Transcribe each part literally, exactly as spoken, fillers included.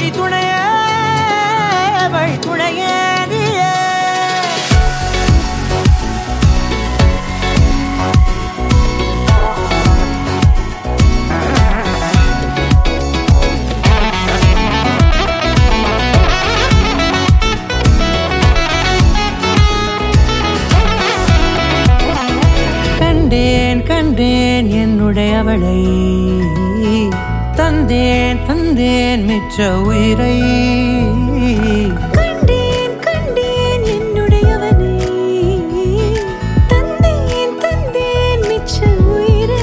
வழித்துணையே வழித்துணையே கண்டேன் கண்டேன் என்னுடைய அவளை தந்தேன் தந்தேன் மிச்ச உயிரை கண்டேன் கண்டேன் என்னுடையவனை தந்தேன் தந்தேன் மிச்ச உயிரை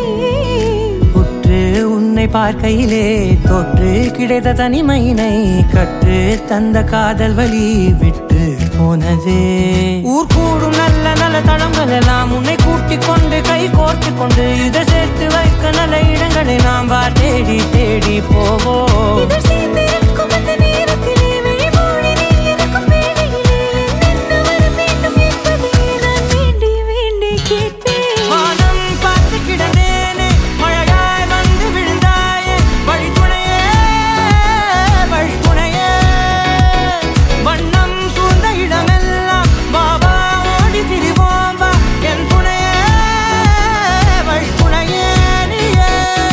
உற்று உன்னை பார்க்கையிலே தொற்று கிடைத்த தனிமையினை கற்று தந்த காதல் வழி விட்டு போனதே ஊர் கூடும் நல்ல நல்ல தளங்கள் எல்லாம் உன்னை கூட்டிக் கொண்டு கை கோர்த்து கொண்டு இதை சேர்த்து வைக்க நல்ல இடங்களை நாம் வா தேடி தேடி போவோம் இதழ் சேர்ந்திருக்கும் அந்த நேரத்திலே விழிமூடி நீ இருக்கும் வேளையிலே என்னென்ன வர வேண்டும் என்பதை நான் வேண்டி வேண்டி கேட்பேன் வானம் பார்த்து கிடந்தேனே மழையாய் வந்து விழுந்தாயே வழித்துணையே வழித்துணையே வண்ணம் சூழ்ந்த இடமெல்லாம் பாபா ஓடி திரிவோம் வா என் துணையே வழித்துணையே நீயே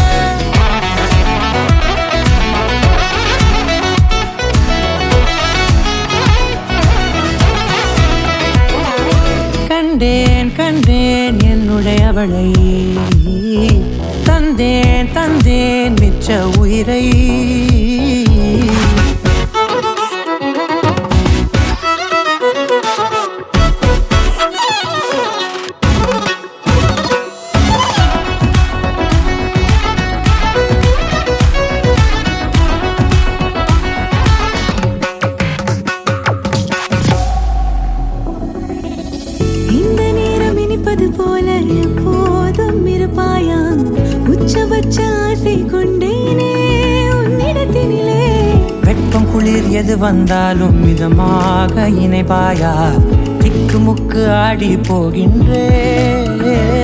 கண்டேன் கண்டேன் என்னுடைய அவளை தந்தேன் தந்தேன் மிச்ச உயிரை இந்த நேரம் இனிப்பது போல எப்போதும் இருப்பாயா உச்சபட்ச ஆசை கொண்டேனே உன்னிடத்தினிலே வெப்பம் குளிர் எது வந்தாலும் மிதமாக இணைப்பாயா திக்கு முக்கு ஆடி போகின்றே